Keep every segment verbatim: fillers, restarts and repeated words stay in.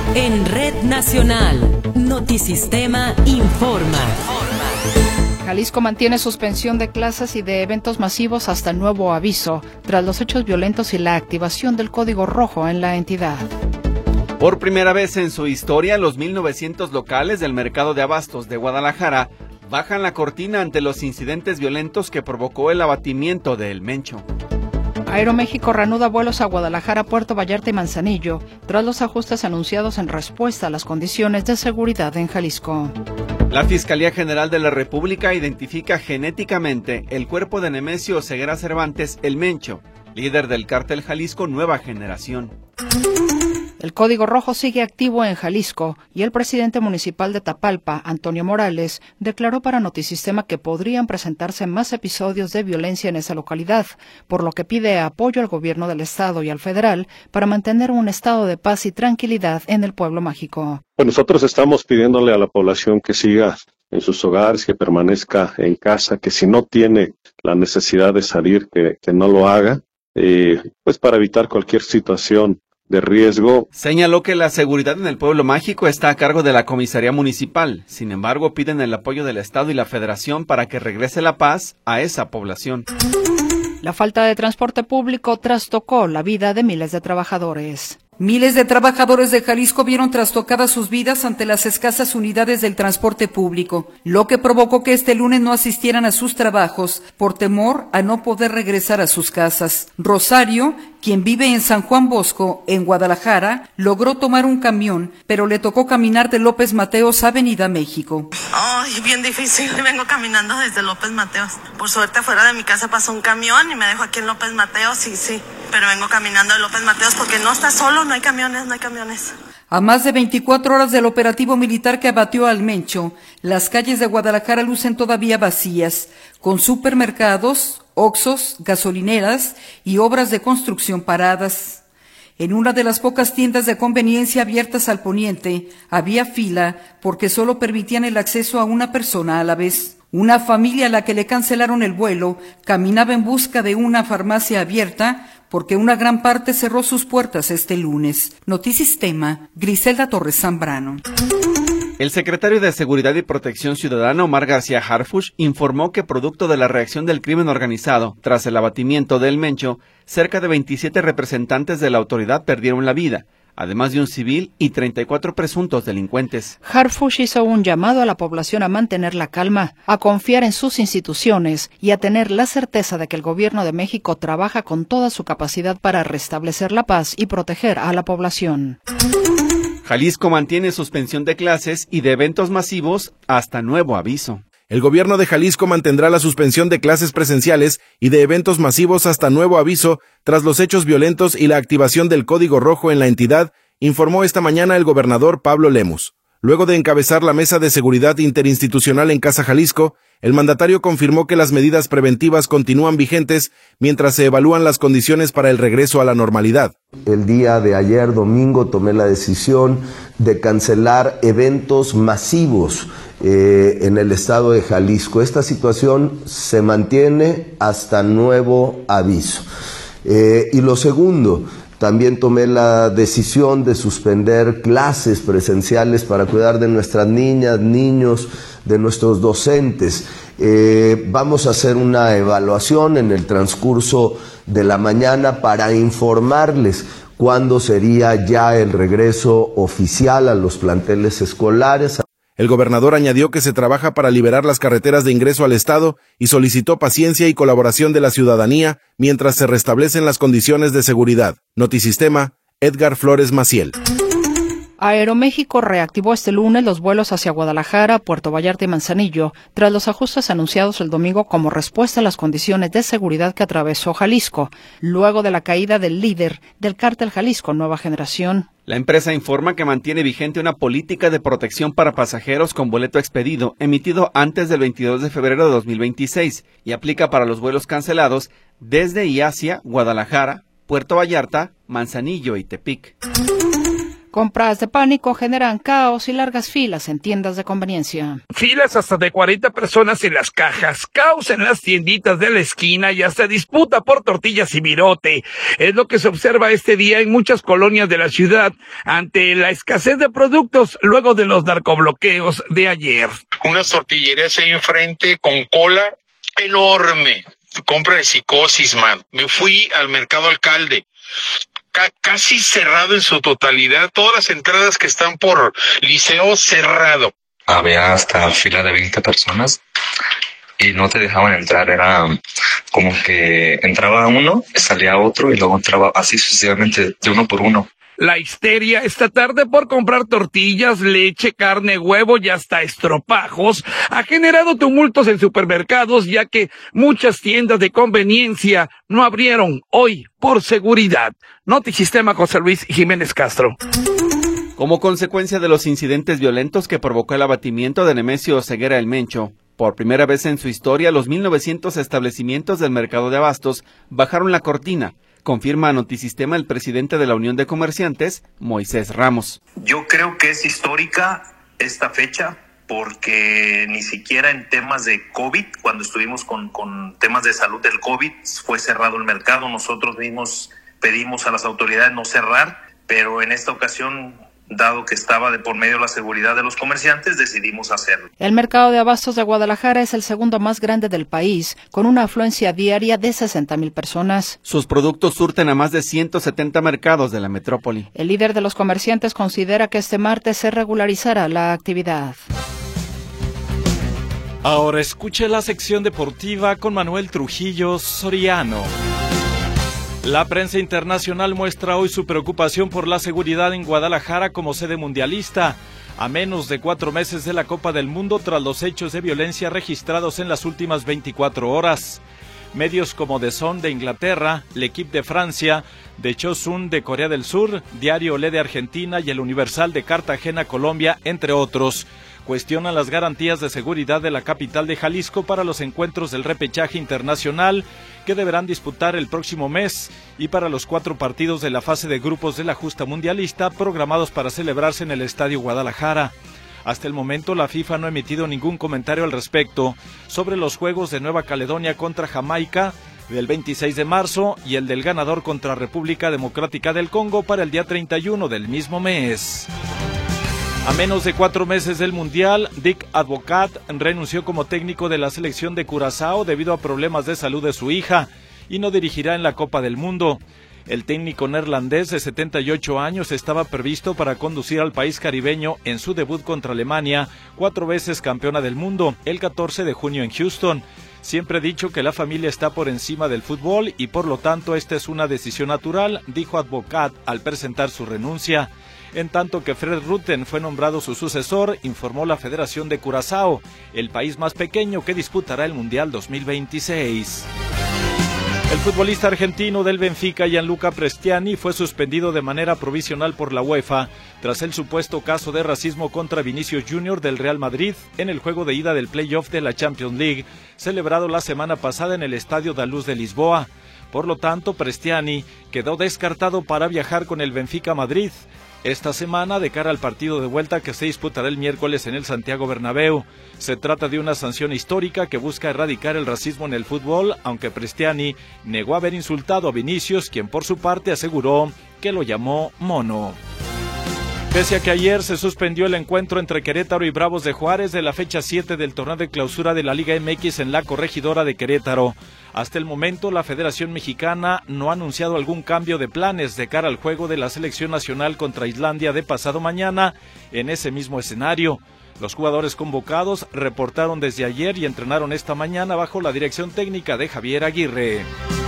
En Red Nacional, Notisistema informa. Jalisco mantiene suspensión de clases y de eventos masivos hasta nuevo aviso, tras los hechos violentos y la activación del Código Rojo en la entidad. Por primera vez en su historia, los mil novecientos locales del mercado de abastos de Guadalajara bajan la cortina ante los incidentes violentos que provocó el abatimiento de El Mencho. Aeroméxico reanuda vuelos a Guadalajara, Puerto Vallarta y Manzanillo, tras los ajustes anunciados en respuesta a las condiciones de seguridad en Jalisco. La Fiscalía General de la República identifica genéticamente el cuerpo de Nemesio Ceguera Cervantes, El Mencho, líder del cártel Jalisco Nueva Generación. El Código Rojo sigue activo en Jalisco y el presidente municipal de Tapalpa, Antonio Morales, declaró para Notisistema que podrían presentarse más episodios de violencia en esa localidad, por lo que pide apoyo al gobierno del estado y al federal para mantener un estado de paz y tranquilidad en el pueblo mágico. Pues nosotros estamos pidiéndole a la población que siga en sus hogares, que permanezca en casa, que si no tiene la necesidad de salir, que, que no lo haga, eh, pues para evitar cualquier situación de riesgo. Señaló que la seguridad en el pueblo mágico está a cargo de la comisaría municipal. Sin embargo, piden el apoyo del Estado y la Federación para que regrese la paz a esa población. La falta de transporte público trastocó la vida de miles de trabajadores. Miles de trabajadores de Jalisco vieron trastocadas sus vidas ante las escasas unidades del transporte público, lo que provocó que este lunes no asistieran a sus trabajos por temor a no poder regresar a sus casas. Rosario, quien vive en San Juan Bosco, en Guadalajara, logró tomar un camión, pero le tocó caminar de López Mateos a Avenida México. Ay, bien difícil, vengo caminando desde López Mateos. Por suerte afuera de mi casa pasó un camión y me dejó aquí en López Mateos, sí, sí. Pero vengo caminando de López Mateos porque no está solo, no hay camiones, no hay camiones. A más de veinticuatro horas del operativo militar que abatió al Mencho, las calles de Guadalajara lucen todavía vacías, con supermercados, oxxos, gasolineras y obras de construcción paradas. En una de las pocas tiendas de conveniencia abiertas al poniente, había fila porque solo permitían el acceso a una persona a la vez. Una familia a la que le cancelaron el vuelo caminaba en busca de una farmacia abierta porque una gran parte cerró sus puertas este lunes. Notisistema, Griselda Torres Zambrano. El secretario de Seguridad y Protección Ciudadana, Omar García Harfuch, informó que producto de la reacción del crimen organizado tras el abatimiento de El Mencho, cerca de veintisiete representantes de la autoridad perdieron la vida, además de un civil y treinta y cuatro presuntos delincuentes. Harfuch hizo un llamado a la población a mantener la calma, a confiar en sus instituciones y a tener la certeza de que el gobierno de México trabaja con toda su capacidad para restablecer la paz y proteger a la población. Jalisco mantiene suspensión de clases y de eventos masivos hasta nuevo aviso. El gobierno de Jalisco mantendrá la suspensión de clases presenciales y de eventos masivos hasta nuevo aviso tras los hechos violentos y la activación del Código Rojo en la entidad, informó esta mañana el gobernador Pablo Lemus. Luego de encabezar la mesa de seguridad interinstitucional en Casa Jalisco, el mandatario confirmó que las medidas preventivas continúan vigentes mientras se evalúan las condiciones para el regreso a la normalidad. El día de ayer, domingo, tomé la decisión de cancelar eventos masivos eh, en el estado de Jalisco. Esta situación se mantiene hasta nuevo aviso. Eh, y lo segundo, también tomé la decisión de suspender clases presenciales para cuidar de nuestras niñas, niños, de nuestros docentes. Eh, vamos a hacer una evaluación en el transcurso de la mañana para informarles cuándo sería ya el regreso oficial a los planteles escolares. El gobernador añadió que se trabaja para liberar las carreteras de ingreso al estado y solicitó paciencia y colaboración de la ciudadanía mientras se restablecen las condiciones de seguridad. Notisistema, Edgar Flores Maciel. Aeroméxico reactivó este lunes los vuelos hacia Guadalajara, Puerto Vallarta y Manzanillo, tras los ajustes anunciados el domingo como respuesta a las condiciones de seguridad que atravesó Jalisco, luego de la caída del líder del cártel Jalisco Nueva Generación. La empresa informa que mantiene vigente una política de protección para pasajeros con boleto expedido, emitido antes del veintidós de febrero de dos mil veintiséis, y aplica para los vuelos cancelados desde y hacia Guadalajara, Puerto Vallarta, Manzanillo y Tepic. Compras de pánico generan caos y largas filas en tiendas de conveniencia. Filas hasta de cuarenta personas en las cajas, caos en las tienditas de la esquina y hasta disputa por tortillas y virote. Es lo que se observa este día en muchas colonias de la ciudad ante la escasez de productos luego de los narcobloqueos de ayer. Unas tortillerías ahí enfrente con cola enorme. Compra de psicosis, man. Me fui al Mercado Alcalde. Casi cerrado en su totalidad, todas las entradas que están por Liceo cerrado. Había hasta fila de veinte personas y no te dejaban entrar, era como que entraba uno, salía otro y luego entraba así sucesivamente de uno por uno. La histeria esta tarde por comprar tortillas, leche, carne, huevo y hasta estropajos ha generado tumultos en supermercados, ya que muchas tiendas de conveniencia no abrieron hoy por seguridad. Notisistema, José Luis Jiménez Castro. Como consecuencia de los incidentes violentos que provocó el abatimiento de Nemesio Oseguera el Mencho, por primera vez en su historia, los mil novecientos establecimientos del mercado de abastos bajaron la cortina. Confirma a Notisistema el presidente de la Unión de Comerciantes, Moisés Ramos. Yo creo que es histórica esta fecha porque ni siquiera en temas de COVID, cuando estuvimos con, con temas de salud del COVID, fue cerrado el mercado. Nosotros mismos pedimos a las autoridades no cerrar, pero en esta ocasión, dado que estaba de por medio la seguridad de los comerciantes, decidimos hacerlo. El mercado de abastos de Guadalajara es el segundo más grande del país, con una afluencia diaria de sesenta mil personas. Sus productos surten a más de ciento setenta mercados de la metrópoli. El líder de los comerciantes considera que este martes se regularizará la actividad. Ahora escuche la sección deportiva con Manuel Trujillo Soriano. La prensa internacional muestra hoy su preocupación por la seguridad en Guadalajara como sede mundialista, a menos de cuatro meses de la Copa del Mundo tras los hechos de violencia registrados en las últimas veinticuatro horas. Medios como The Sun de Inglaterra, L'Equipe de Francia, The Chosun de Corea del Sur, Diario Olé de Argentina y El Universal de Cartagena, Colombia, entre otros, cuestionan las garantías de seguridad de la capital de Jalisco para los encuentros del repechaje internacional que deberán disputar el próximo mes y para los cuatro partidos de la fase de grupos de la justa mundialista programados para celebrarse en el Estadio Guadalajara. Hasta el momento la FIFA no ha emitido ningún comentario al respecto sobre los juegos de Nueva Caledonia contra Jamaica del veintiséis de marzo y el del ganador contra República Democrática del Congo para el día treinta y uno del mismo mes. A menos de cuatro meses del Mundial, Dick Advocat renunció como técnico de la selección de Curazao debido a problemas de salud de su hija y no dirigirá en la Copa del Mundo. El técnico neerlandés de setenta y ocho años estaba previsto para conducir al país caribeño en su debut contra Alemania, cuatro veces campeona del mundo, el catorce de junio en Houston. Siempre he dicho que la familia está por encima del fútbol y por lo tanto esta es una decisión natural, dijo Advocat al presentar su renuncia. En tanto que Fred Rutten fue nombrado su sucesor, informó la Federación de Curazao, el país más pequeño que disputará el Mundial dos mil veintiséis. El futbolista argentino del Benfica, Gianluca Prestiani, fue suspendido de manera provisional por la UEFA tras el supuesto caso de racismo contra Vinicius Junior del Real Madrid en el juego de ida del playoff de la Champions League, celebrado la semana pasada en el Estadio da Luz de Lisboa. Por lo tanto, Prestiani quedó descartado para viajar con el Benfica a Madrid esta semana de cara al partido de vuelta que se disputará el miércoles en el Santiago Bernabéu. Se trata de una sanción histórica que busca erradicar el racismo en el fútbol, aunque Prestiani negó haber insultado a Vinicius, quien por su parte aseguró que lo llamó mono. Pese a que ayer se suspendió el encuentro entre Querétaro y Bravos de Juárez de la fecha siete del torneo de clausura de la Liga M X en la Corregidora de Querétaro, hasta el momento la Federación Mexicana no ha anunciado algún cambio de planes de cara al juego de la selección nacional contra Islandia de pasado mañana en ese mismo escenario. Los jugadores convocados reportaron desde ayer y entrenaron esta mañana bajo la dirección técnica de Javier Aguirre.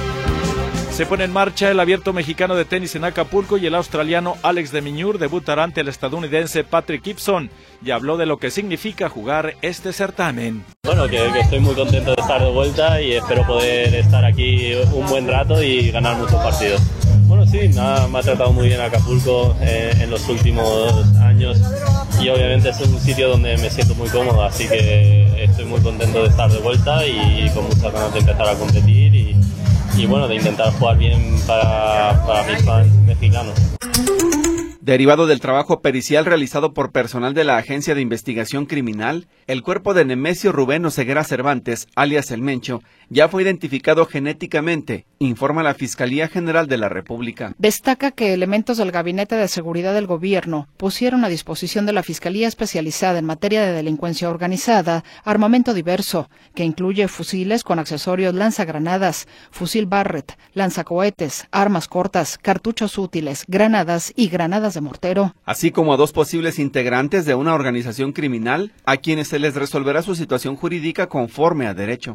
Se pone en marcha el Abierto Mexicano de Tenis en Acapulco y el australiano Alex de Minaur debutará ante el estadounidense Patrick Gibson y habló de lo que significa jugar este certamen. Bueno, que, que estoy muy contento de estar de vuelta y espero poder estar aquí un buen rato y ganar muchos partidos. Bueno, sí, nada, me ha tratado muy bien Acapulco eh, en los últimos años y obviamente es un sitio donde me siento muy cómodo, así que estoy muy contento de estar de vuelta y con muchas ganas de empezar a competir y y bueno, de intentar jugar bien para, para mis fans mexicanos. Derivado del trabajo pericial realizado por personal de la Agencia de Investigación Criminal, el cuerpo de Nemesio Rubén Oseguera Cervantes, alias El Mencho, ya fue identificado genéticamente, informa la Fiscalía General de la República. Destaca que elementos del Gabinete de Seguridad del Gobierno pusieron a disposición de la Fiscalía Especializada en materia de delincuencia organizada armamento diverso, que incluye fusiles con accesorios lanzagranadas, fusil Barrett, lanzacohetes, armas cortas, cartuchos útiles, granadas y granadas de mortero. Así como a dos posibles integrantes de una organización criminal, a quienes se les resolverá su situación jurídica conforme a derecho.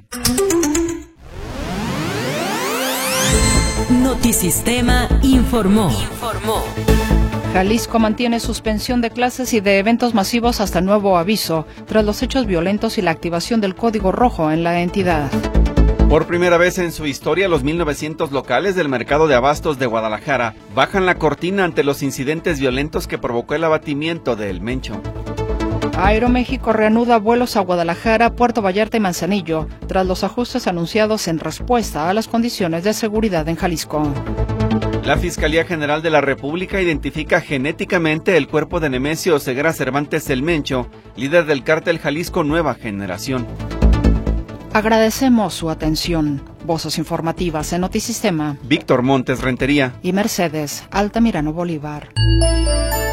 Notisistema informó. Informó. Jalisco mantiene suspensión de clases y de eventos masivos hasta nuevo aviso, tras los hechos violentos y la activación del Código Rojo en la entidad. Por primera vez en su historia, los mil novecientos locales del mercado de abastos de Guadalajara bajan la cortina ante los incidentes violentos que provocó el abatimiento de El Mencho. Aeroméxico reanuda vuelos a Guadalajara, Puerto Vallarta y Manzanillo, tras los ajustes anunciados en respuesta a las condiciones de seguridad en Jalisco. La Fiscalía General de la República identifica genéticamente el cuerpo de Nemesio Oseguera Cervantes El Mencho, líder del cártel Jalisco Nueva Generación. Agradecemos su atención. Voces informativas en Notisistema. Víctor Montes Rentería y Mercedes Altamirano Bolívar.